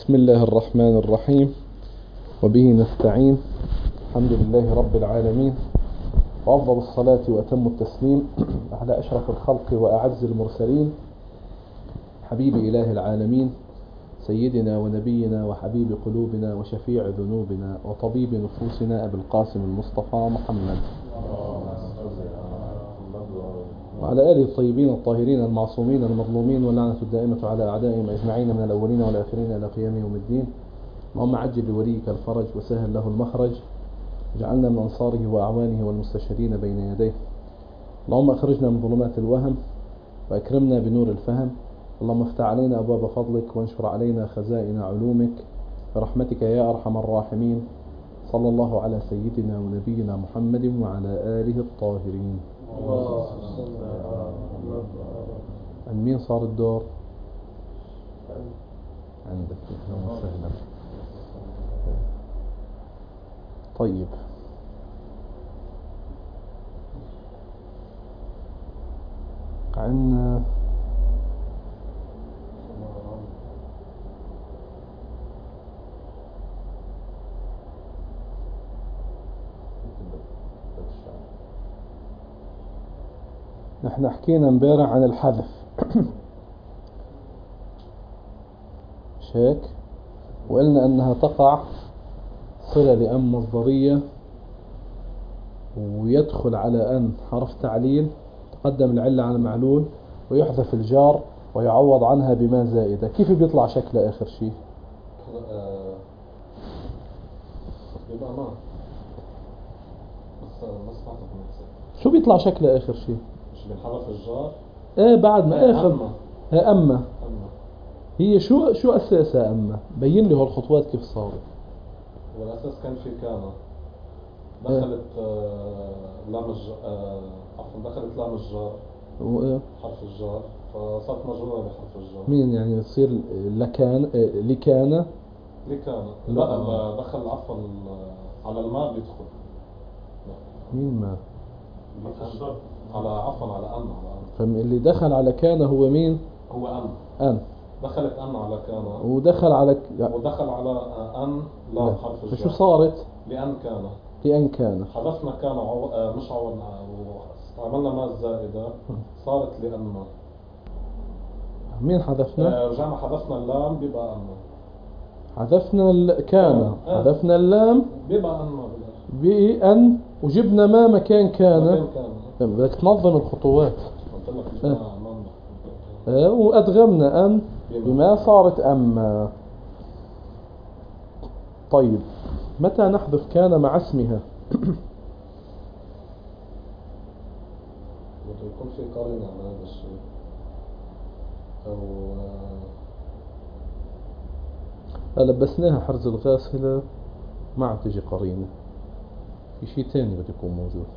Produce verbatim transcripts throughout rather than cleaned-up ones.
بسم الله الرحمن الرحيم، وبه نستعين. الحمد لله رب العالمين، وأفضل الصلاة وأتم التسليم على أشرف الخلق وأعز المرسلين، حبيب إله العالمين، سيدنا ونبينا وحبيب قلوبنا وشفيع ذنوبنا وطبيب نفوسنا أبي القاسم المصطفى محمد، وعلى آله الطيبين الطاهرين المعصومين المظلومين، واللعنة الدائمة على أعدائهم أجمعين من الأولين والآخرين إلى قيام يوم الدين. اللهم عجل لوليك الفرج وسهل له المخرج، اجعلنا من أنصاره وأعوانه والمستشهدين بين يديه. اللهم أخرجنا من ظلمات الوهم وأكرمنا بنور الفهم. اللهم افتح علينا أبواب فضلك وانشر علينا خزائن علومك برحمتك يا أرحم الراحمين. صلى الله على سيدنا ونبينا محمد وعلى آله الطاهرين. عن مين صار الدور؟ عندك. أهلا وسهلا. طيب، عن نحن حكينا امبارح عن الحذف مش هيك؟ وقلنا أنها تقع صلة لأن مصدرية، ويدخل على أن حرف تعليل، تقدم العلة على المعلول، ويحذف الجار ويعوض عنها بما زائدة. كيف بيطلع شكله آخر شيء؟ يبقى ما بس بس شو بيطلع شكله آخر شيء؟ مش بنحذف الجار؟ ايه بعد ما آخر أما ها أما أما هي شو شو أساسها أما؟ بين لي هالخطوات كيف صارت. والأساس كان في كان دخلت آه لام الجار، آه عفوا دخلت لام الجار و... حرف الجار، فصارت مجرورة بحرف الجار. مين يعني يصير لكان لكان لكان لا. لا دخل عفوا على الماء بيدخل. مين ما على عفوا على أن على أن فاللي دخل على كان هو مين؟ هو أن أن دخلت أن على كان ودخل على ك... ودخل على أن لا لا. حرف الجار. فشو صارت؟ لأن كان لأن كان حذفنا كان عو... آه مش عوضنا واستعملنا ما الزائدة صارت لأن. مين حذفنا؟ آه رجعنا حذفنا اللام بيبقى أن. حذفنا ال... كان آه. حذفنا اللام بيبقى أن بأن، وجبنا ما مكان كان. مكان كان بدك تنظم الخطوات. قلت لك آه. ما آه. وأدغمنا أن بما صارت أما. طيب، متى نحذف كان مع اسمها؟ بده يكون في قرينة على هذا الشيء، أو لبسناها حرز الغاسلة ما عم تجي قرينة، في شيء تاني بده يكون موجود.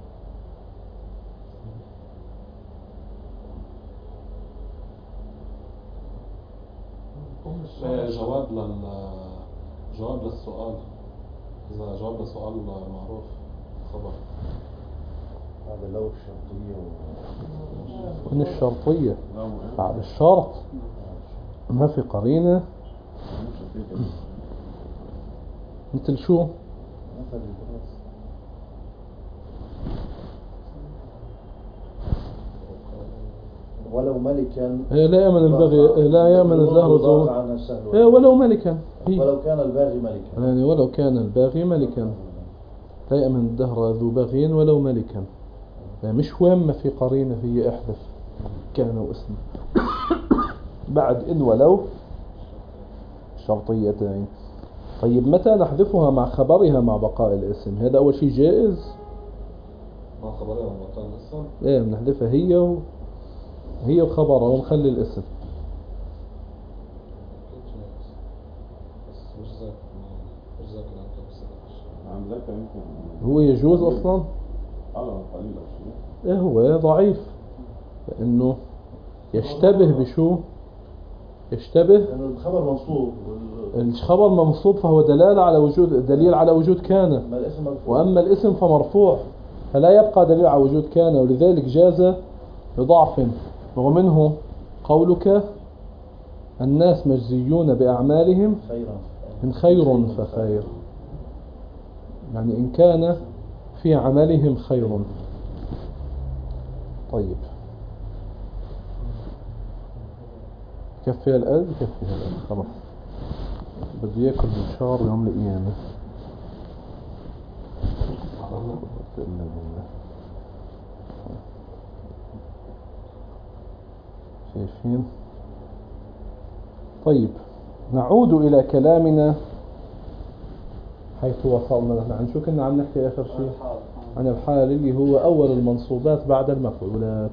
جواب لل جواب للسؤال. إذا جواب للسؤال معروف خبر، هذا لو الشرطية و... من الشرطية بعد الشرط ما في قرينة. مثل شو؟ ولو ملكا لا يمن البغي لا يمن الدهر زور. ولو ملكا ولو كان الباغي ملكا، يعني ولو كان الباغي ملكا لا يأمن الدهر ذو بغي ولو ملكا. يعني مش وين ما في قرينة هي احذف كان واسمه بعد إن ولو شرطيتين. طيب، متى نحذفها مع خبرها مع بقاء الاسم؟ هذا أول شيء جائز. مع خبرها مع بقاء الاسم ايه، بنحذفها هي و... هي وخبرها ونخلي الاسم. بس مش ذاك مش ذاك عن ذاك يمكن هو يجوز أصلا؟ على قليل أو شيء. ايه، هو ضعيف لأنه يشتبه بشو؟ يشتبه لأنه الخبر منصوب وال... الخبر منصوب، فهو دلالة على وجود دليل على وجود كان. ما الاسم مرفوع. وأما الاسم فمرفوع، فلا يبقى دليل على وجود كان، ولذلك جاز بضعف. ومنه قولك الناس مجزيون بأعمالهم خيرا إن خير فخير، يعني إن كان في عملهم خير. طيب كفي الآن، كفي الآن خلاص، بدي ياكل بشار يوم القيامة. شايفين؟ طيب نعود إلى كلامنا حيث وصلنا. نحن عن شو كنا عم نحكي آخر شيء؟ عن الحال اللي هو أول المنصوبات بعد المفعولات.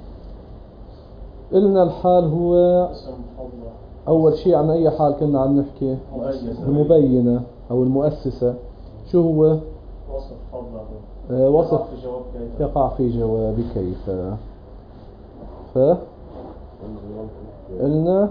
قلنا الحال هو أول شيء. عن أي حال كنا عم نحكي؟ المبينة أو المؤسسة. شو هو؟ وصف فضله. آه وصف في جواب كيف. يقع في جواب كيف. ف قلنا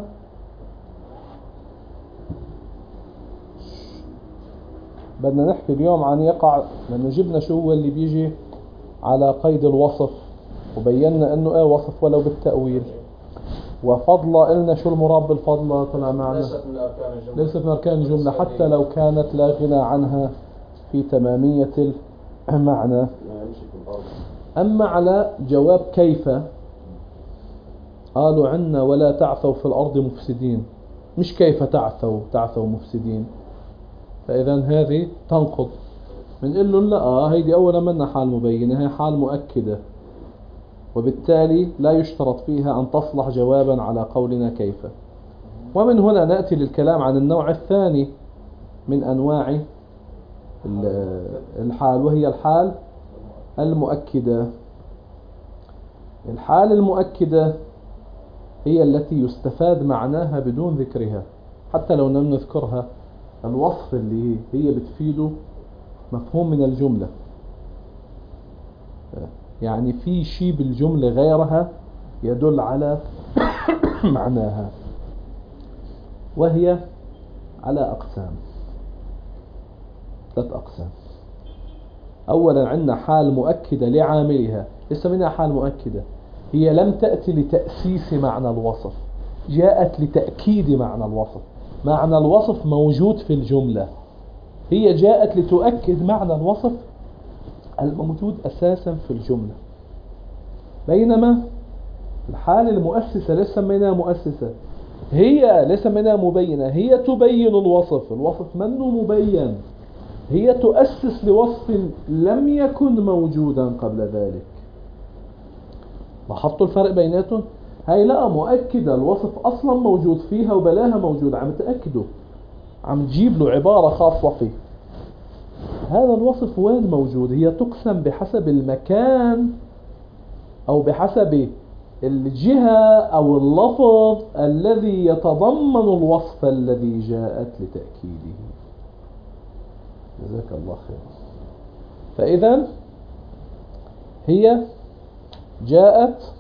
بدنا نحكي اليوم عن يقع، لأنه جبنا شو هو اللي بيجي على قيد الوصف، وبينا انه ايه وصف ولو بالتأويل. وفضلة قلنا شو المراد بالفضلة، طلع معنا ليست من أركان الجملة، ليست من أركان الجملة حتى لو كانت لا غنى عنها في تمامية المعنى. أما على جواب كيف قالوا عنا ولا تعثوا في الأرض مفسدين، مش كيف تعثوا تعثوا مفسدين. فإذا هذه تنقض. بنقول له لا، آه هيدي أولا منا حال مبينة، هي حال مؤكدة، وبالتالي لا يشترط فيها أن تصلح جوابا على قولنا كيف. ومن هنا نأتي للكلام عن النوع الثاني من أنواع الحال، وهي الحال المؤكدة. الحال المؤكدة هي التي يستفاد معناها بدون ذكرها، حتى لو لم نذكرها. الوصف اللي هي بتفيده مفهوم من الجملة، يعني في شيء بالجملة غيرها يدل على معناها، وهي على أقسام، ثلاث أقسام. أولا عندنا حال مؤكدة لعاملها. لسه منها حال مؤكدة، هي لم تأتي لتأسيس معنى الوصف، جاءت لتأكيد معنى الوصف. معنى الوصف موجود في الجملة، هي جاءت لتؤكد معنى الوصف الموجود أساسا في الجملة. بينما الحال المؤسسة ليس سميناها مؤسسة، هي ليس سميناها مبينة، هي تبين الوصف. الوصف منه مبين، هي تؤسس لوصف لم يكن موجودا قبل ذلك. لاحظتوا الفرق بيناتهم؟ هاي لا مؤكدة، الوصف أصلا موجود فيها وبلاها موجود، عم تأكده، عم تجيب له عبارة خاصة فيه. هذا الوصف وين موجود؟ هي تقسم بحسب المكان أو بحسب الجهة أو اللفظ الذي يتضمن الوصف الذي جاءت لتأكيده. جزاك الله خير. فإذا هي جاءت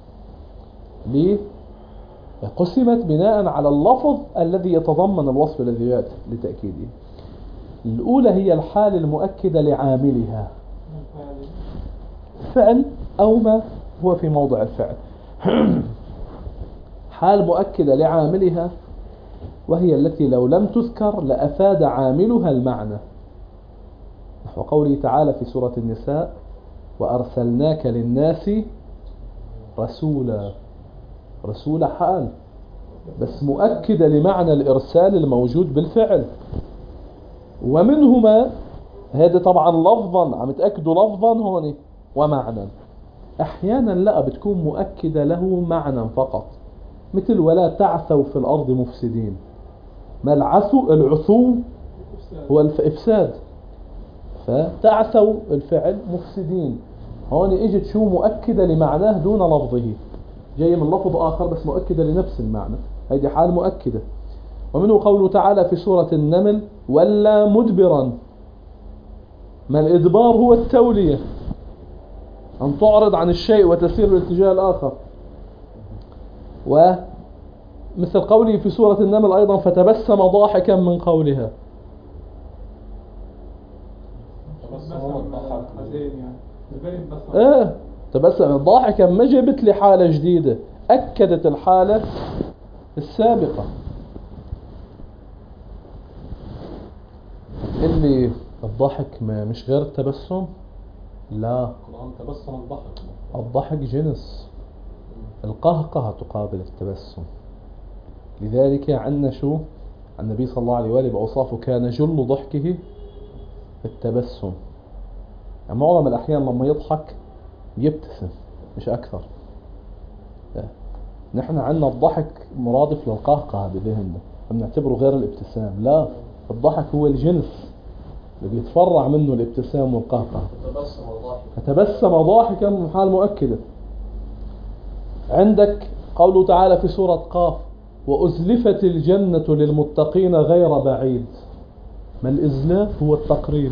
قسمت بناء على اللفظ الذي يتضمن الوصف الذي جاءت لتأكيده. الأولى هي الحال المؤكدة لعاملها، فعل أو ما هو في موضع الفعل. حال مؤكدة لعاملها، وهي التي لو لم تذكر لأفاد عاملها المعنى، نحو قوله تعالى في سورة النساء: وأرسلناك للناس رسولا. رسول حال بس مؤكدة لمعنى الإرسال الموجود بالفعل. ومنهما هذا طبعا لفظا، عم تأكدوا لفظا هون ومعنى. أحيانا لا بتكون مؤكدة له معنى فقط، مثل ولا تعثوا في الأرض مفسدين. ما العثو؟ العثو هو الإفساد، فتعثوا الفعل مفسدين. هون اجت شو مؤكدة لمعناه دون لفظه، جاي من لفظ آخر بس مؤكدة لنفس المعنى، هذه حال مؤكدة. ومنه قوله تعالى في سورة النمل: ولا مدبرا. ما الإدبار؟ هو التولية، أن تعرض عن الشيء وتسير الاتجاه الآخر. ومثل قوله في سورة النمل أيضا: فتبسم ضاحكا من قولها. ايه تبسم ضاحكا، ما جبت لي حالة جديدة، أكدت الحالة السابقة اللي الضحك ما مش غير التبسم. لا، القرآن تبسم الضحك. الضحك جنس، القهقهة تقابل التبسم. لذلك عنا شو عن النبي صلى الله عليه وآله بأوصافه كان جل ضحكه التبسم. يعني معظم الأحيان لما يضحك يبتسم مش أكثر. نحن عنا الضحك مرادف للقهقهة بذهننا، بنعتبره غير الابتسام. لا، الضحك هو الجنس اللي بيتفرع منه الابتسام والقهقهة. تبسم ضاحك تبسم ضاحكا من حال مؤكدة. عندك قوله تعالى في سورة قاف وأزلفت الجنة للمتقين غير بعيد. ما الإزلاف؟ هو التقريب،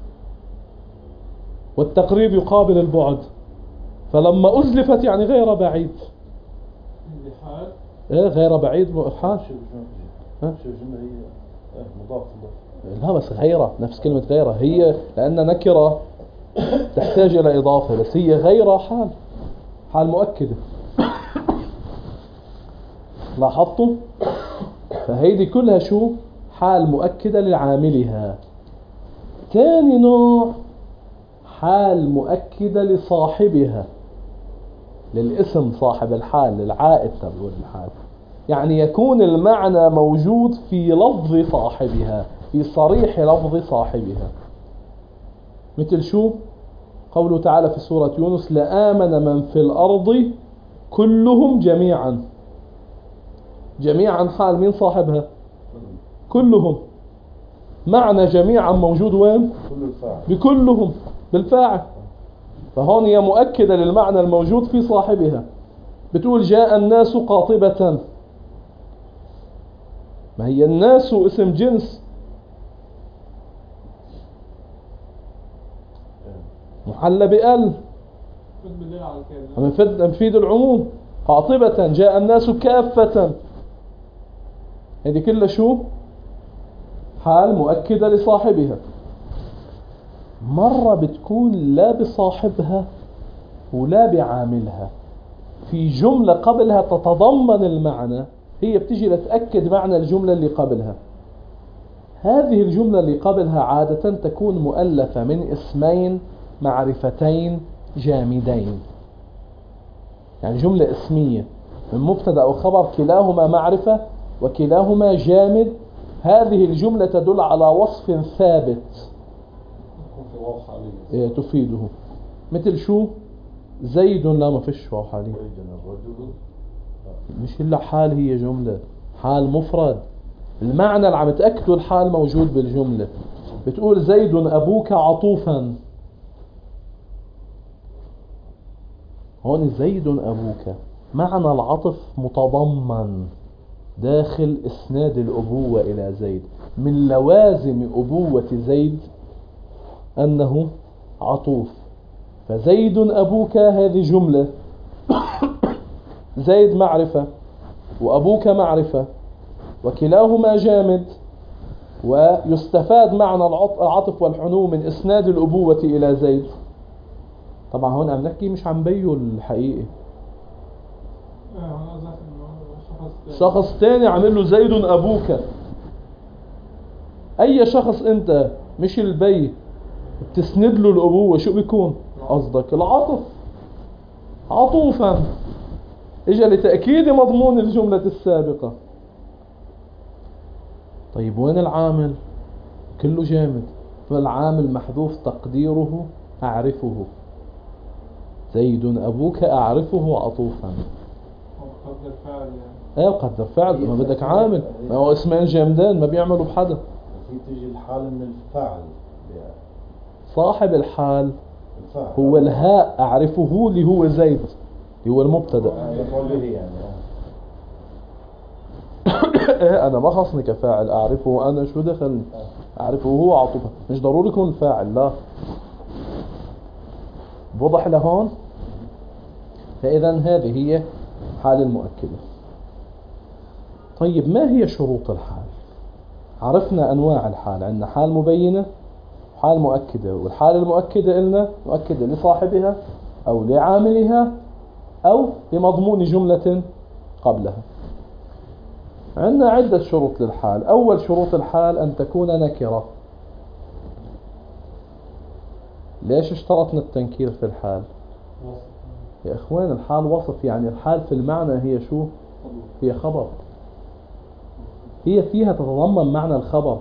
والتقريب يقابل البعد، فلما أزلفت يعني غير بعيد. بحال إيه غير بعيد حال. شو شو شو جملة هي مضاف مضاف. لا بس غيره، نفس كلمة غيره هي، لأن نكرة تحتاج إلى إضافة، بس هي غيره حال، حال مؤكدة. لاحظتوا؟ فهيدي كلها شو؟ حال مؤكدة لعاملها. ثاني نوع حال مؤكدة لصاحبها، للاسم صاحب الحال، للعائد تبع الحال. يعني يكون المعنى موجود في لفظ صاحبها، في صريح لفظ صاحبها. مثل شو؟ قوله تعالى في سورة يونس لآمن من في الأرض كلهم جميعا. جميعا حال مين صاحبها؟ كلهم. معنى جميعا موجود وين؟ كل الفاعل بكلهم بالفاعل. فهون هي مؤكدة للمعنى الموجود في صاحبها. بتقول جاء الناس قاطبة، ما هي الناس اسم جنس محل بأل، مفيد العموم. قاطبة جاء الناس كافة، هذه كلها شو؟ حال مؤكدة لصاحبها. مرة بتكون لا بصاحبها ولا بعاملها، في جملة قبلها تتضمن المعنى، هي بتجي لتأكد معنى الجملة اللي قبلها. هذه الجملة اللي قبلها عادة تكون مؤلفة من اسمين معرفتين جامدين. يعني جملة اسمية من مبتدأ أو خبر كلاهما معرفة وكلاهما جامد. هذه الجملة تدل على وصف ثابت تفيده. مثل شو؟ زيد. لا ما فيش واو حالي، مش إلا حال، هي جملة حال مفرد. المعنى اللي عم تأكده الحال موجود بالجملة. بتقول زيد أبوك عطوفا، هون زيد أبوك معنى العطف متضمن داخل إسناد الأبوة إلى زيد. من لوازم أبوة زيد أنه عطوف. فزيد أبوك هذه جملة، زيد معرفة وأبوك معرفة وكلاهما جامد، ويستفاد معنى العطف والحنو من إسناد الأبوة إلى زيد. طبعا هون عم نحكي مش عم بيو الحقيقي، شخص تاني عمل له زيد أبوك. أي شخص أنت مش البي بتسند له الأبوة شو بيكون قصدك؟ العطف، عطوفا، إجا لتأكيد مضمون الجملة السابقة. طيب وين العامل؟ كله جامد، فالعامل محذوف تقديره أعرفه. زيد أبوك أعرفه عطوفا. قدر فعل يعني. ايه قدر فعل، ما بدك عامل، ما هو اسمين جامدين ما بيعملوا بحدا. في تيجي الحال من الفاعل يعني. صاحب الحال الفاعل هو الهاء أعرفه اللي هو زيد اللي هو المبتدأ. يقول به يعني. ايه انا ما خصني كفاعل، أعرفه أنا شو دخلني؟ أعرفه هو عطوفا، مش ضروري يكون الفاعل. لا، وضح لهون. فإذا هذه هي حال المؤكدة. طيب ما هي شروط الحال؟ عرفنا أنواع الحال، عندنا حال مبينة وحال مؤكدة. والحال المؤكدة قلنا مؤكدة لصاحبها أو لعاملها أو لمضمون جملة قبلها. عندنا عدة شروط للحال. أول شروط الحال أن تكون نكرة. ليش اشترطنا التنكير في الحال؟ يا إخوان الحال وصف، يعني الحال في المعنى هي شو؟ هي خبر، هي فيها تتضمن معنى الخبر.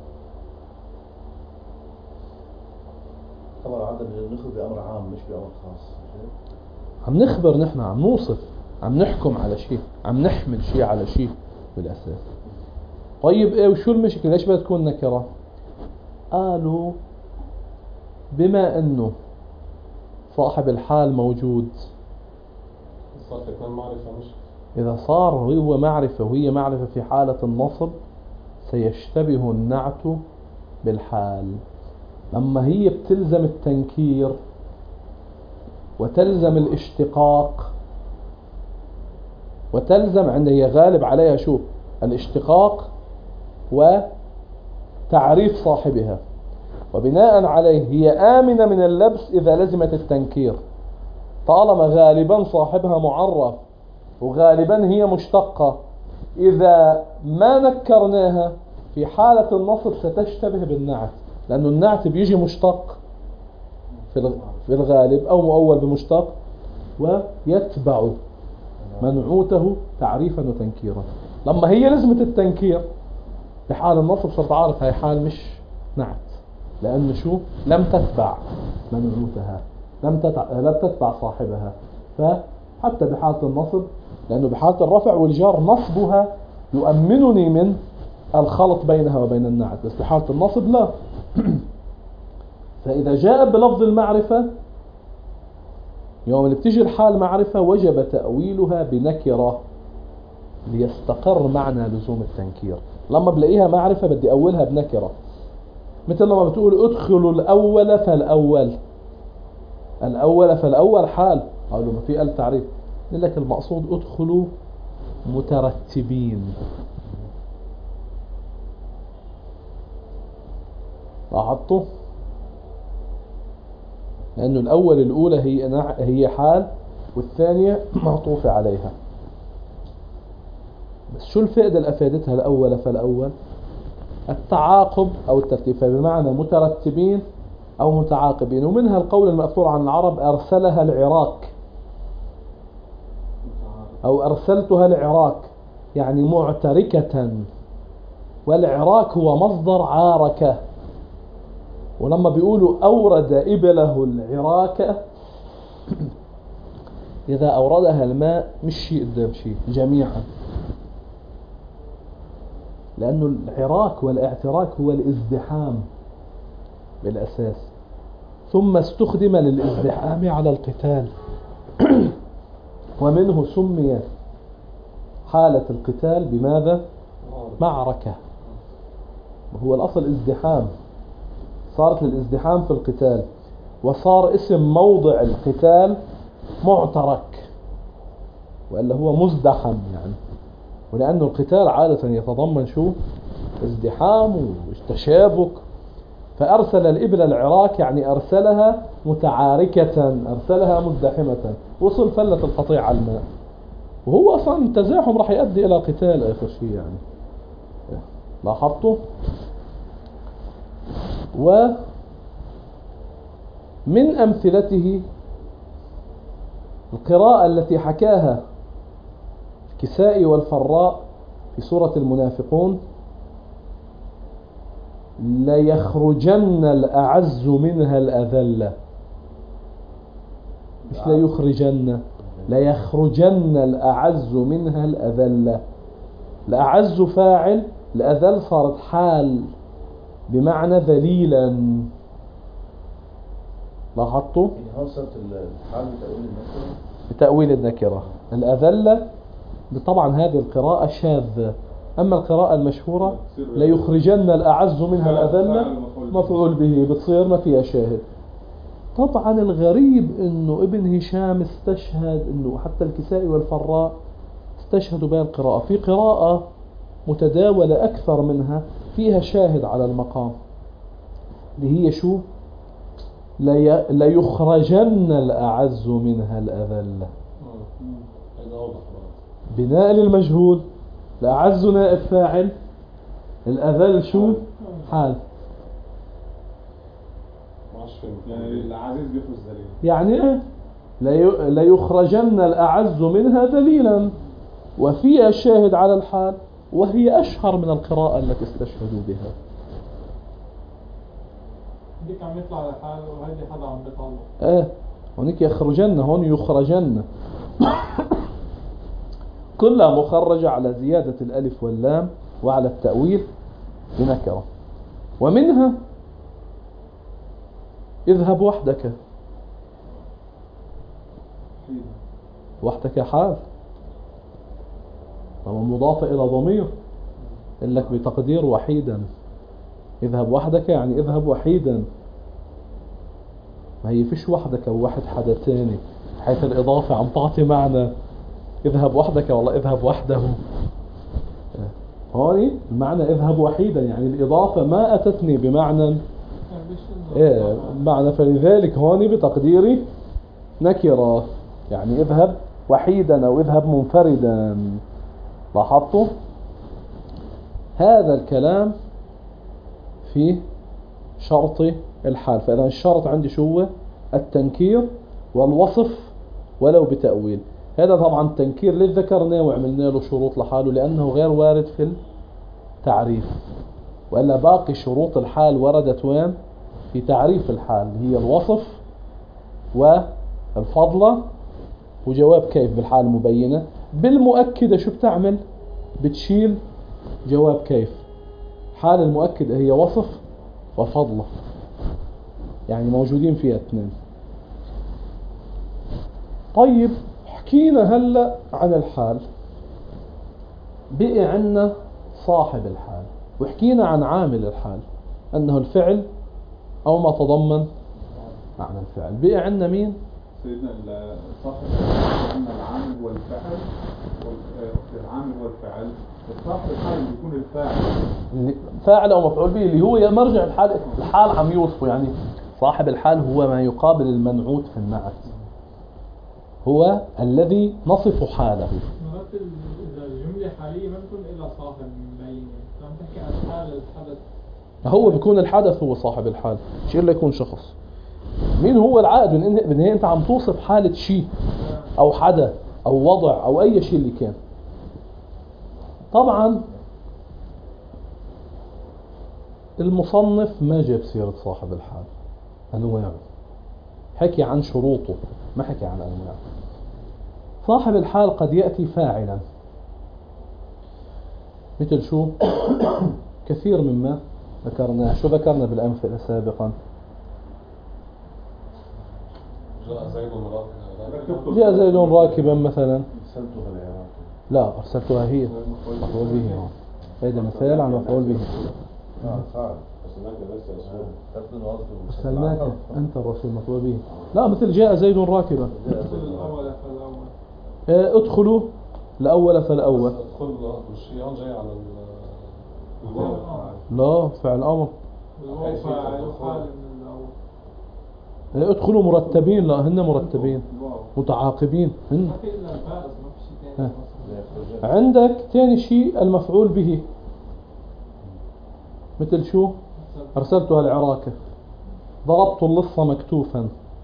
خبر عدم نخبر بأمر عام مش بأمر خاص. عم نخبر، نحن عم نوصف، عم نحكم على شيء، عم نحمل شيء على شيء بالأساس. طيب ايه وشو المشكلة؟ ليش بدها تكون نكرة؟ قالوا بما انه صاحب الحال موجود، صار تكون معرفة مش إذا صار هو معرفة وهي معرفة في حالة النصب سيشتبه النعت بالحال. لما هي بتلزم التنكير وتلزم الاشتقاق وتلزم عندها، هي غالب عليها شو؟ الاشتقاق وتعريف صاحبها، وبناء عليه هي آمنة من اللبس إذا لزمت التنكير، طالما غالبا صاحبها معرف وغالبا هي مشتقة. إذا ما نكرناها في حالة النصب ستشتبه بالنعت، لأنه النعت بيجي مشتق في الغالب أو مؤول بمشتق ويتبع منعوته تعريفا وتنكيرا. لما هي لزمت التنكير بحال النصب صرت عارف هاي حال مش نعت، لأنه شو؟ لم تتبع منعوتها، لم تتبع, لم تتبع صاحبها. فحتى بحالة النصب، لأنه بحالة الرفع والجار نصبها يؤمنني من الخلط بينها وبين النعت، بس بحالة النصب لا. فإذا جاء بلفظ المعرفة، يوم اللي بتيجي الحال معرفة وجب تأويلها بنكرة ليستقر معنى لزوم التنكير. لما بلاقيها معرفة بدي أولها بنكرة، مثل لما بتقول ادخلوا الأول فالأول، الأول فالأول حال، قالوا ما في التعريف، يقول لك المقصود ادخلوا مترتبين. لاحظتوا؟ لأنه الأول الأولى هي هي حال والثانية معطوفة عليها. بس شو الفائدة اللي أفادتها الأول فالأول؟ التعاقب أو الترتيب، فبمعنى مترتبين أو متعاقبين. ومنها القول المأثور عن العرب أرسلها العراك أو أرسلتها العراك، يعني معتركة، والعراك هو مصدر عاركة. ولما بيقولوا أورد إبله العراكة، إذا أوردها الماء مش شيء قدام شيء، جميعا، لأنه العراك والاعتراك هو الازدحام بالأساس، ثم استخدم للازدحام على القتال، ومنه سمي حالة القتال بماذا؟ معركة. وهو الأصل ازدحام، صارت للازدحام في القتال، وصار اسم موضع القتال معترك، وإلا هو مزدحم يعني. ولأنه القتال عادة يتضمن شو؟ ازدحام وتشابك. فأرسل الإبل العراك يعني أرسلها متعاركة، أرسلها مزدحمة، وصل فلت القطيع على الماء. وهو أصلا التزاحم راح يؤدي إلى قتال آخر شيء يعني. لاحظتوا؟ ومن أمثلته القراءة التي حكاها الكسائي والفراء في سورة المنافقون: ليخرجن الأعز منها الأذل، مش ليخرجن، ليخرجن الأعز منها الأذل. الأعز فاعل، الأذل صارت حال بمعنى ذليلا. لاحظتوا؟ يعني وصلت الحال بتأويل النكرة، بتأويل النكرة. الأذل طبعا هذه القراءة شاذة، أما القراءة المشهورة ليخرجن الأعز منها الأذل مفعول به، بتصير ما فيها شاهد. طبعا الغريب انه ابن هشام استشهد، انه حتى الكسائي والفراء استشهدوا بها القراءة. في قراءة متداولة أكثر منها فيها شاهد على المقام، اللي هي شو؟ ليخرجن الأعز منها الأذل، بناء للمجهول الأعز نائب فاعل، الأذل شو؟ حال. ما عادش فهمت. يعني العزيز بيفرز ذليل. يعني إيه؟ لي- ليخرجن الأعز منها ذليلا، وفي الشاهد على الحال، وهي أشهر من القراءة التي استشهدوا بها. ديك عم يطلع لحاله وهيدي حدا عم بيطلع. ايه هونيك يخرجن، هون يخرجن. كلها مخرجة على زيادة الألف واللام وعلى التأويل بنكرة. ومنها اذهب وحدك. وحدك حال، طبعا مضافة إلى ضمير، قال لك بتقدير وحيدا. اذهب وحدك يعني اذهب وحيدا، ما هي فيش وحدك وواحد حدا تاني، حيث الإضافة عم تعطي معنى. اذهب وحدك والله اذهب وحده. هوني المعنى اذهب وحيدا، يعني الإضافة ما أتتني بمعنى إيه معنى، فلذلك هوني بتقديري نكرة، يعني اذهب وحيدا أو اذهب منفردا. لاحظتوا هذا الكلام في شرط الحال. فإذا الشرط عندي شو هو؟ التنكير والوصف ولو بتأويل. هذا طبعا التنكير اللي ذكرناه وعملنا له شروط لحاله لأنه غير وارد في التعريف، وإلا باقي شروط الحال وردت وين؟ في تعريف الحال، هي الوصف والفضلة وجواب كيف بالحال المبينة. بالمؤكدة شو بتعمل؟ بتشيل جواب كيف. حال المؤكدة هي وصف وفضلة، يعني موجودين فيها اثنين. طيب حكينا هلأ عن الحال، بقي عنا صاحب الحال، وحكينا عن عامل الحال أنه الفعل أو ما تضمن معنى الفعل. بقي عنا مين؟ سيدنا صاحب عندنا العامل والفعل، والعامل والفعل. صاحب الحال بيكون الفاعل، فاعل أو مفعول به، اللي هو مرجع الحال. الحال عم يوصفه، يعني صاحب الحال هو ما يقابل المنعوت في النعت، هو الذي نصف حاله. مرات إذا الجملة حالية ما بتكون إلا صاحب مبين، عم تحكي عن حال الحدث. هو بيكون الحدث هو صاحب الحال، شيء إلا يكون شخص. مين هو العائد؟ بالنهاية أنت عم توصف حالة شيء أو حدا أو وضع أو أي شيء اللي كان. طبعا المصنف ما جاب سيرة صاحب الحال، أنواعه، حكي عن شروطه ما حكي عن أنواعه. صاحب الحال قد يأتي فاعلا، مثل شو؟ كثير مما ذكرناه. شو ذكرنا بالأمثلة سابقا؟ جاء زيد راكبا. جاء زيد راكبا مثلا. أرسلتها العراق. لا أرسلتها هي مفعول به، هذا مثال عن مفعول به. اه صعب. أرسلناك أنت الرسول مفعول به. لا مثل جاء زيد راكبا. الأول فالأول. اه ادخلوا الأول فالأول. ادخل الشيء جاي على الواو. لا فعل أمر. الواو فاعل وحال من الأول. اه ادخلوا مرتبين، لا هن مرتبين متعاقبين هن. ما في إلا الفائز، ما في شيء ثاني. عندك ثاني شيء المفعول به، مثل شو؟ أرسلتها العراكة، ضربت اللص مكتوفا.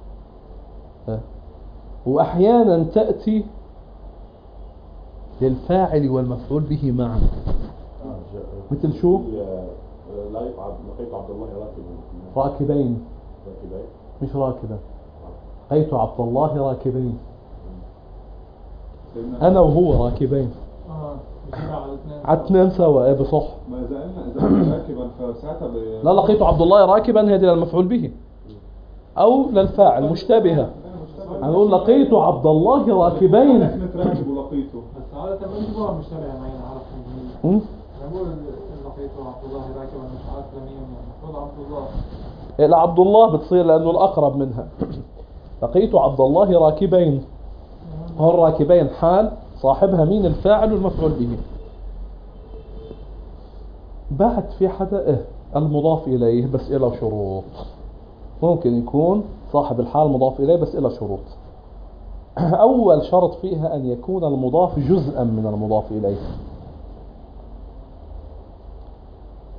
وأحيانا تأتي للفاعل والمفعول به معا، مثل شو؟ لقيت عبد الله راكبا. راكبين مش راكبا، لقيت عبد الله راكبين، أنا وهو راكبين اه بصير على الاثنين. على اثنين سوا. ايه بصح. ما إذا قلنا إذا قلنا راكبا فساعتها ب... لا لقيت عبد الله راكبا هذه للمفعول به أو للفاعل مشتبهة. أنا أقول لقيت عبد الله راكبين. كلمة راكب ولقيته. بس عادة ما بيجيبوها مشتبهة معين، عرف م? أنا بقول لقيته عبد الله راكبا مش عارف لمين، المفروض عبد الله. إيه لعبد الله بتصير لأنه الأقرب منها. لقيت عبد الله راكبين، هو الراكبين حال، صاحبها مين؟ الفاعل والمفعول به. بعد في حدا إيه المضاف إليه بس إلى شروط. ممكن يكون صاحب الحال مضاف إليه بس إلى شروط. أول شرط فيها أن يكون المضاف جزءا من المضاف إليه.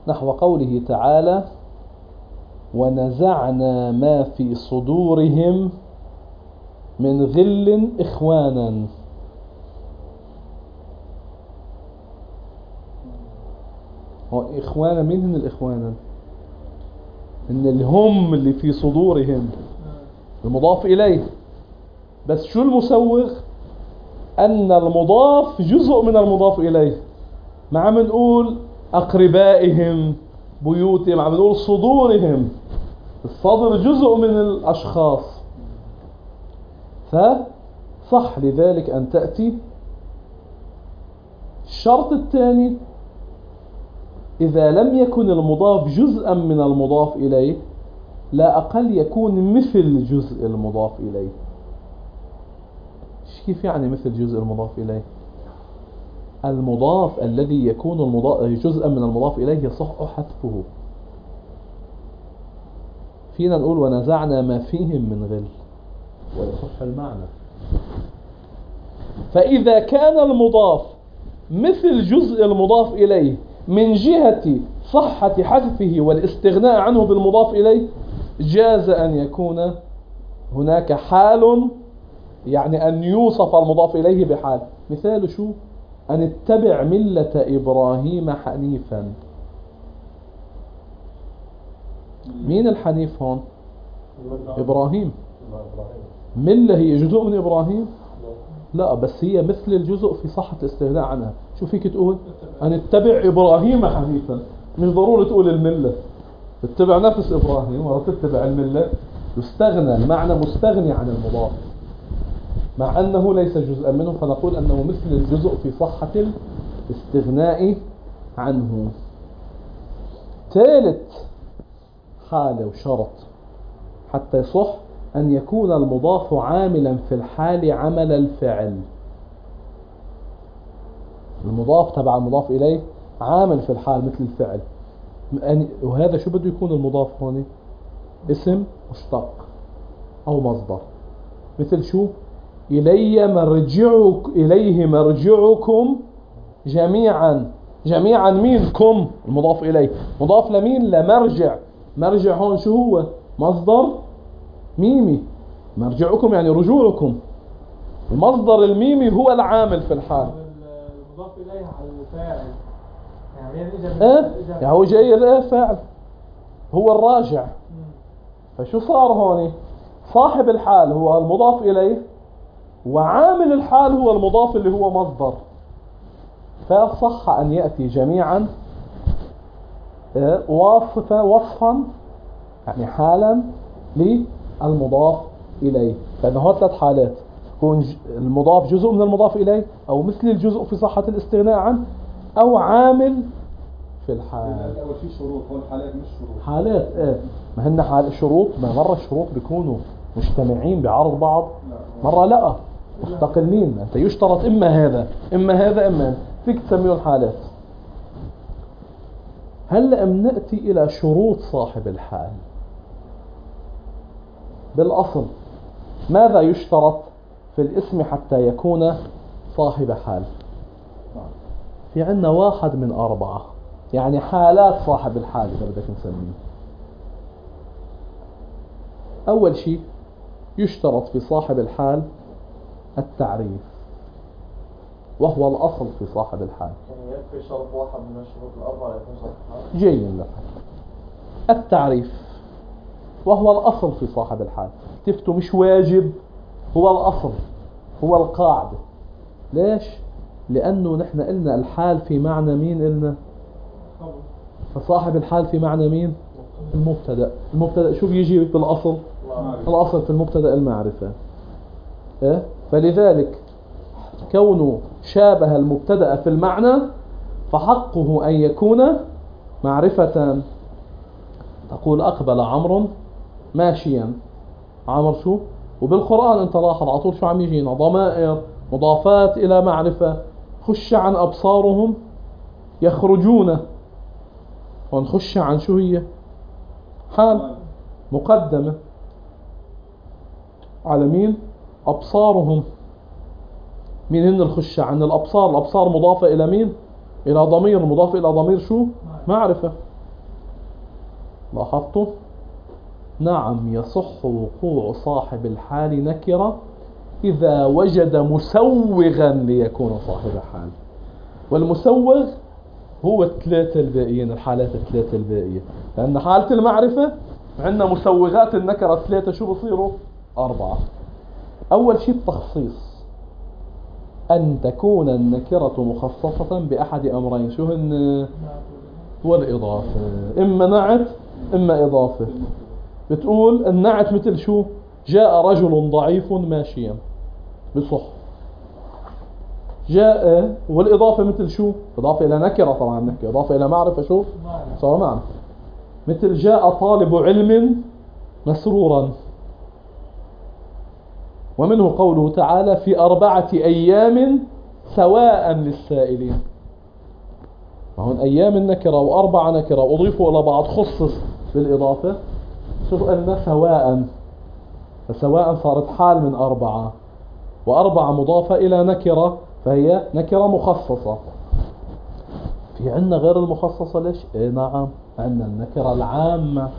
نحو قوله تعالى ونزعنا ما في صدورهم من غل إخوانا. إخوانا مين هن الإخوانا؟ إن اللي هم اللي في صدورهم المضاف إليه، بس شو المسوغ؟ أن المضاف جزء من المضاف إليه. ما عم نقول أقربائهم بيوتهم، عم نقول صدورهم. الصدر جزء من الأشخاص، فصح لذلك أن تأتي. الشرط الثاني إذا لم يكن المضاف جزءا من المضاف إليه، لا أقل يكون مثل جزء المضاف إليه. كيف يعني مثل جزء المضاف إليه؟ المضاف الذي يكون المضاف جزءا من المضاف إليه يصح حذفه. فينا نقول ونزعنا ما فيهم من غل ويصح المعنى. فإذا كان المضاف مثل جزء المضاف إليه من جهة صحة حذفه والاستغناء عنه بالمضاف إليه، جاز أن يكون هناك حال، يعني أن يوصف المضاف إليه بحال. مثال شو؟ أن اتبع ملة إبراهيم حنيفا. مين الحنيف هون؟ إبراهيم. ملة هي جزء من إبراهيم؟ لا، بس هي مثل الجزء في صحة الاستغناء عنها. شو فيك تقول؟ أن اتبع إبراهيم حنيفا، مش ضروري تقول الملة، تتبع نفس إبراهيم ولا تتبع الملة. يستغنى، المعنى مستغني عن المضاف مع أنه ليس جزءا منه، فنقول أنه مثل الجزء في صحة الاستغناء عنه. ثالث حالة وشرط حتى يصح أن يكون المضاف عاملا في الحال عمل الفعل. المضاف تبع المضاف إليه عامل في الحال مثل الفعل. وهذا شو بده يكون المضاف هون؟ اسم مشتق أو مصدر. مثل شو؟ إلي مرجعك، إليه مرجعكم جميعا. جميعا مينكم المضاف إليه مضاف لمين؟ لمرجع. مرجع هون شو هو؟ مصدر ميمي. مرجعكم يعني رجوعكم. المصدر الميمي هو العامل في الحال. المضاف إليه على الفاعل، يعني ايه يعني هو جاي ايه فاعل، هو الراجع. فشو صار هون؟ صاحب الحال هو المضاف إليه، وعامل الحال هو المضاف اللي هو مصدر. فصح أن يأتي جميعا واصفة وصفا يعني حالا للمضاف إليه. لأنه هو ثلاث حالات: يكون المضاف جزء من المضاف إليه، أو مثل الجزء في صحة الاستغناء عنه، أو عامل في الحال. أول شيء شروط، هون حالات مش شروط. حالات ايه، ما هن حال شروط. ما مرة الشروط بيكونوا مجتمعين بعرض بعض، مرة لا مستقلين. أنت يشترط إما هذا إما هذا إما هذا. فيك تسميه الحالات. هلأ نأتي إلى شروط صاحب الحال. بالأصل ماذا يشترط في الاسم حتى يكون صاحب حال؟ في عنا واحد من أربعة، يعني حالات صاحب الحال إذا بدك نسميه. أول شيء يشترط في صاحب الحال التعريف، وهو الأصل في صاحب الحال. يعني يكفي شرط واحد من الشروط الأربعة ليكون صاحب الحال. جيد لك. التعريف وهو الأصل في صاحب الحال. تفتوا مش واجب، هو الأصل، هو القاعدة. ليش؟ لأنه نحن قلنا الحال في معنى مين؟ قلنا فصاحب الحال في معنى مين؟ المبتدأ. المبتدأ شو بيجي بالأصل؟ الأصل في المبتدأ المعرفة. إيه؟ فلذلك كونه شابه المبتدأ في المعنى فحقه أن يكون معرفة. تقول أقبل عمرو ماشيا. عمر شو؟ وبالقرآن أنت لاحظ على طول شو عم يجينا؟ ضمائر مضافات إلى معرفة. خش عن أبصارهم يخرجون، ونخش عن شو هي؟ حال مقدمة على مين؟ أبصارهم. مين هن الخش عن؟ الأبصار. الأبصار مضافة إلى مين؟ إلى ضمير، مضافة إلى ضمير شو؟ معرفة. لاحظتوا؟ نعم يصح وقوع صاحب الحال نكرة إذا وجد مسوغا ليكون صاحب حال. والمسوغ هو الثلاثة الباقيين، الحالات الثلاثة الباقية، لأن حالة المعرفة عندنا مسوغات النكرة ثلاثة، شو بصيروا؟ أربعة. أول شيء التخصيص، أن تكون النكرة مخصصة بأحد أمرين، شو هن؟ والإضافة، إما نعت إما إضافة. بتقول النعت مثل شو؟ جاء رجل ضعيف ماشيا، بصح. جاء، والإضافة مثل شو؟ إضافة إلى نكرة طبعا، نحكي إضافة إلى معرفة، شو؟ صار معنا. مثل جاء طالب علم مسرورا. ومنه قوله تعالى في أربعة أيام سواء للسائلين. هون أيام النكرة وأربعة نكرة أضيفوا إلى بعض، خصص بالإضافة، شو قلنا؟ سواء. فسواء صارت حال من أربعة، وأربعة مضافة إلى نكرة فهي نكرة مخصصة. في عنا غير المخصصة ليش؟ إيه نعم، عنا النكرة العامة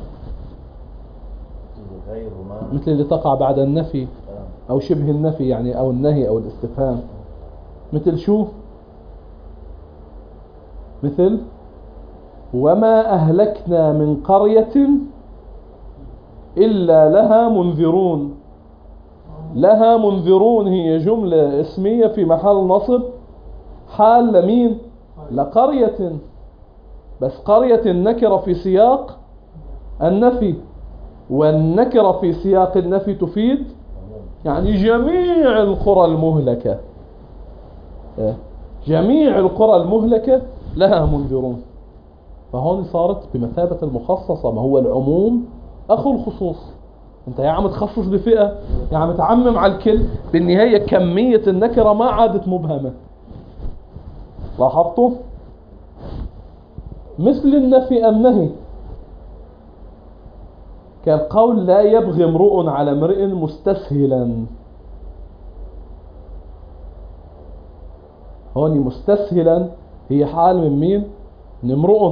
مثل اللي تقع بعد النفي أو شبه النفي يعني، أو النهي أو الاستفهام. مثل شو؟ مثل وما أهلكنا من قرية إلا لها منذرون. لها منذرون هي جملة اسمية في محل نصب حال لمين؟ لقرية، بس قرية النكرة في سياق النفي، والنكرة في سياق النفي تفيد يعني جميع القرى المهلكة. جميع القرى المهلكة لها منذرون. فهون صارت بمثابة المخصصة، ما هو العموم أخو الخصوص. انت يا عم تخصص بفئة، يا عم تعمم على الكل، بالنهاية كمية النكرة ما عادت مبهمة. لاحظتوا؟ مثل النفي النهي، كالقول لا يبغي امرؤ على امرئ مستسهلا. هون مستسهلا هي حال من مين؟ من امرؤ.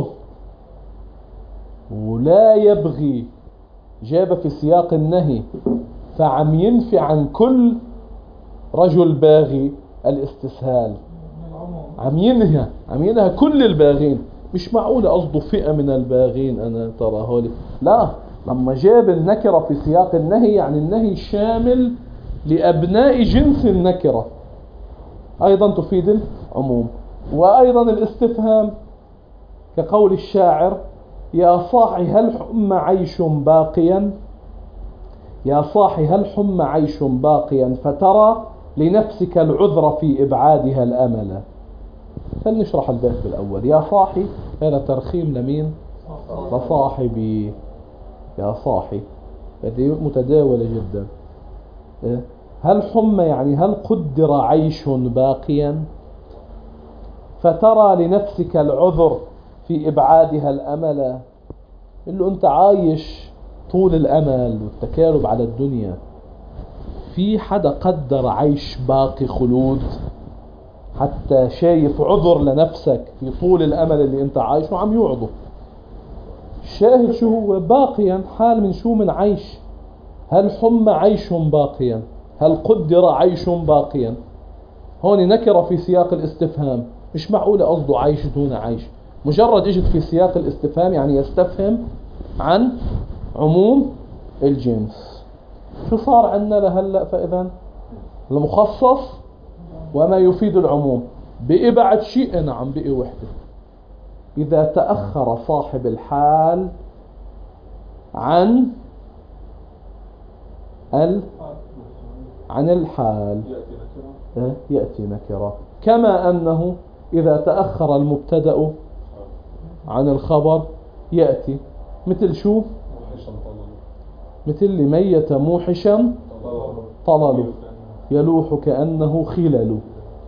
ولا يبغي جاب في سياق النهي، فعم ينفي عن كل رجل باغي الاستسهال، عم ينهى عم ينهى كل الباغين. مش معقولة قصده فئة من الباغين أنا ترى هولي، لا. لما جاب النكرة في سياق النهي يعني النهي شامل لأبناء جنس النكرة، أيضا تفيد العموم. وأيضا الاستفهام كقول الشاعر يا صاحي هل حم عيش باقيا، يا صاحي هل حم عيش باقيا فترى لنفسك العذر في إبعادها الأمل. فلنشرح البيت بالأول. يا صاحي هذا ترخيم لمين؟ لصاحبي. يا صاحي هذه متداولة جدا. هل حم يعني هل قدر عيش باقيا، فترى لنفسك العذر في إبعادها الأمل. اللي له أنت عايش طول الأمل والتكالب على الدنيا، في حدا قدر عيش باقي خلود حتى شايف عذر لنفسك في طول الأمل اللي أنت عايشه وعم يوعظه؟ الشاهد شو هو؟ باقيا حال من شو؟ من عيش. هل حم عيش باقيا، هل قدر عيش باقيا. هون نكرة في سياق الاستفهام، مش معقولة قصده عيش دون عيش. مجرد اجت في سياق الاستفهام يعني يستفهم عن عموم الجنس. شو صار عندنا لهلأ؟ فإذا المخصص وما يفيد العموم بقي بعد شيء. نعم بقي وحده. إذا تأخر صاحب الحال عن ال عن الحال يأتي نكرة، كما أنه إذا تأخر المبتدأ عن الخبر يأتي. مثل شو؟ مثل لميت موحشا طلل يلوح كأنه خلل.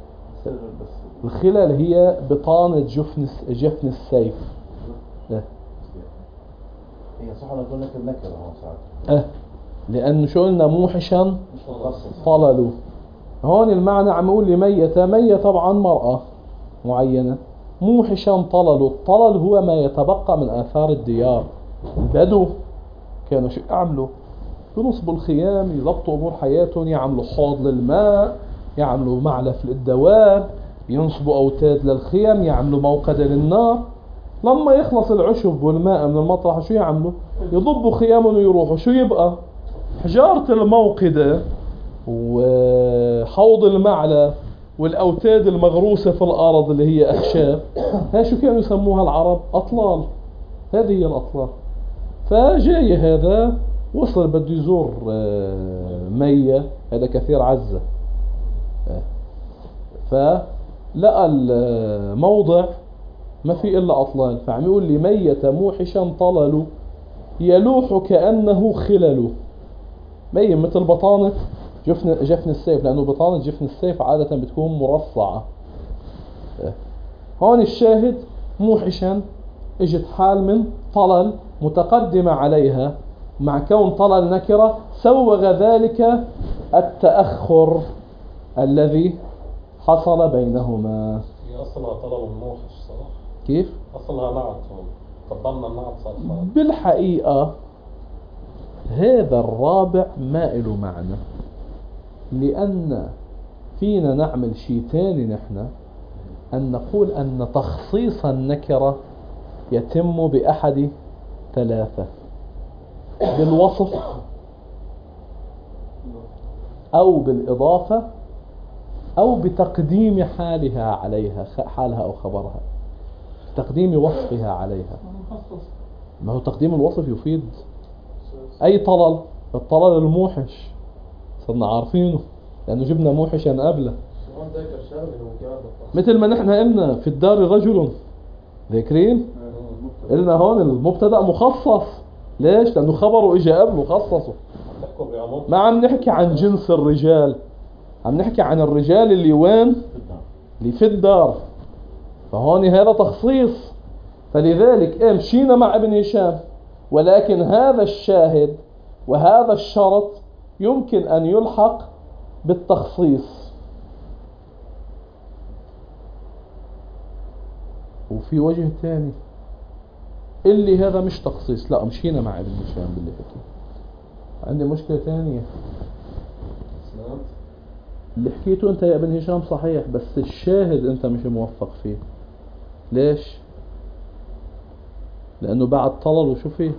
الخلل هي بطانة جفن جفن السيف. اه هي صح نقول لك النكرة اه لأنه شو قلنا؟ موحشا طلل. هون المعنى عم يقول لي ميتة. مية طبعا مرأة معينة. موحشا طلل. الطلل هو ما يتبقى من آثار الديار، البدو كانوا شو يعملوا؟ ينصبوا الخيام، يضبطوا أمور حياتهم، يعملوا حوض للماء، يعملوا معلف للدواب، ينصبوا أوتاد للخيم، يعملوا موقدة للنار. لما يخلص العشب والماء من المطرح شو يعملوا؟ يضبوا خيامهم ويروحوا. شو يبقى؟ حجارة الموقدة وحوض المعلف والأوتاد المغروسة في الأرض اللي هي أخشاب، ها شو كانوا يسموها العرب؟ أطلال. هذه هي الأطلال. فجاي هذا وصل بده يزور مية، هذا كثير عزة، فلقى الموضع ما في إلا أطلال، فعم يقول لي مية موحشا طلل يلوح كأنه خلل. مية مثل بطانة جفن, جفن السيف، لأنه بطانة جفن السيف عادة بتكون مرصعة. هون الشاهد موحشا اجت حال من طلل متقدمة عليها، مع كون طلل نكرة سوغ ذلك التأخر الذي حصل بينهما. هي أصلها طلب موحش صح؟ كيف؟ أصلها نعت هون، قدمنا النعت صار خلاص. بالحقيقة هذا الرابع ما له معنى، لأن فينا نعمل شيء ثاني نحن، أن نقول أن تخصيص النكرة يتم بأحد ثلاثة: بالوصف أو بالإضافة أو بتقديم حالها عليها، حالها أو خبرها، تقديم وصفها عليها. ما هو تقديم الوصف يفيد أي طلل، الطلل الموحش صرنا عارفينه لأنه جبنا موحشا قبله. مثل ما نحن قلنا في الدار رجل، ذاكرين؟ قلنا هون المبتدأ مخصص. ليش؟ لأنه خبره إجا قبله خصصه. ما عم نحكي عن جنس الرجال، عم نحكي عن الرجال اللي وين؟ اللي في الدار. فهون هذا تخصيص، فلذلك مشينا مع ابن هشام، ولكن هذا الشاهد وهذا الشرط يمكن أن يلحق بالتخصيص. وفي وجه ثاني اللي هذا مش تخصيص، لا مشينا مع ابن هشام باللي حكي. عندي مشكلة ثانية، اللي حكيته انت يا ابن هشام صحيح، بس الشاهد انت مش موفق فيه. ليش؟ لانه بعد طلل وشو فيه؟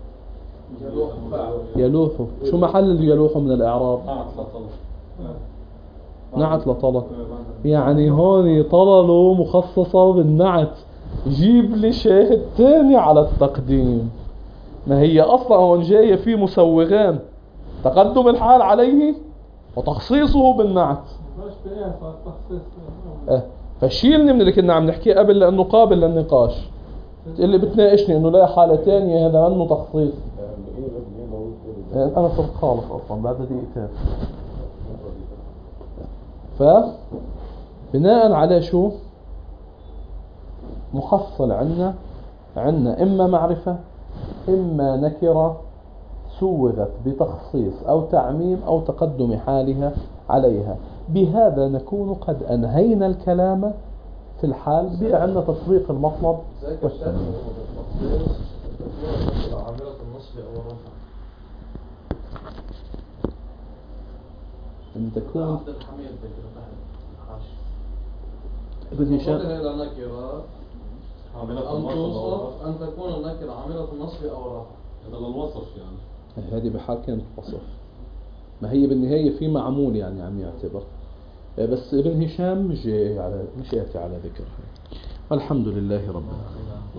يلوحوا. شو محل اللي يلوحوا من الاعراب؟ نعت لطلب. نعت لطلب، يعني هون طللوا مخصصة بالنعت. جيب لي شاهد ثاني على التقديم. ما هي اصلا هون جاية في مسوغان: تقدم الحال عليه وتخصيصه بالنعت. اه فشيلني من اللي كنا عم نحكيه قبل لانه قابل للنقاش. اللي بتناقشني انه لا حالة ثانية، هذا منه تخصيص. انا صرت خالص اصلا بعد دقيقتين. فبناء على شو محصل عنا؟ عنا اما معرفة اما نكرة سوغت بتخصيص او تعميم او تقدم حالها عليها. بهذا نكون قد انهينا الكلام في الحال. بقى عندنا تطبيق المطلب والتمييز. ان تكون عبد الحميد ابن هشام إلى نكرة أن توصف أن تكون النكرة عاملة النصب أو الرفع. هذا للوصف يعني. هذه بحال كانت وصف، ما هي بالنهاية في معمول يعني عم يعتبر. بس ابن هشام مش على مش يأتي على ذكرها. الحمد لله رب العالمين.